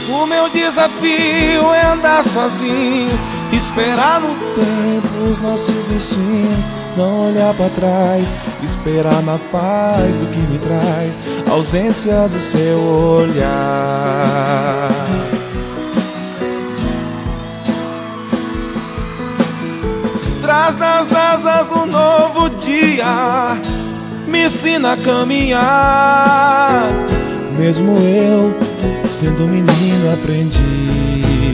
O meu desafio é andar sozinho, esperar no tempo os nossos destinos, não olhar pra trás, esperar na paz do que me traz a ausência do seu olhar. Traz nas asas um novo dia, me ensina a caminhar. Mesmo eu, sendo menino, aprendi.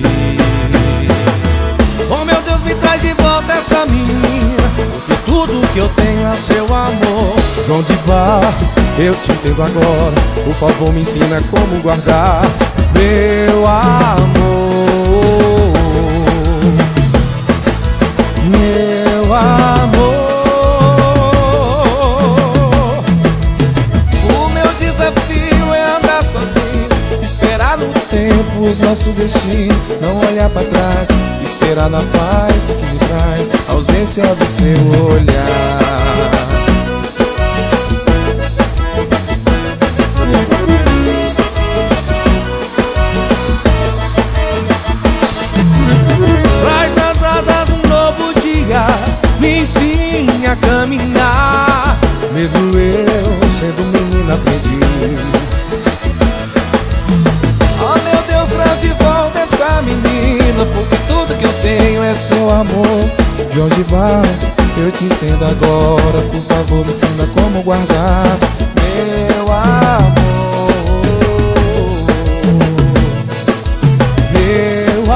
Oh meu Deus, me traz de volta essa menina, porque tudo que eu tenho é seu amor. João de Barro, eu te entendo agora, por favor me ensina como guardar meu amor. Meu amor. O meu desafio é andar sozinho, esperar no tempo os nossos destinos, não olhar pra trás, esperar na paz do que me traz a ausência do seu olhar. Traz nas asas um novo dia, me ensine a caminhar. Mesmo eu, sendo menina, aprendi. Oh meu Deus, traz de volta essa menina, porque tudo que eu tenho é seu amor. João de Barro, eu te entendo agora, por favor me ensina como guardar meu amor. Meu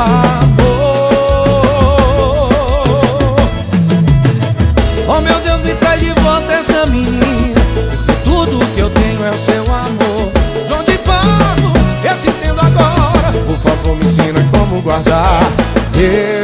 amor. Oh meu Deus, me traz de volta essa menina, porque tudo que eu tenho é o seu amor. João de Barro, eu te entendo agora, por favor me ensina como guardar.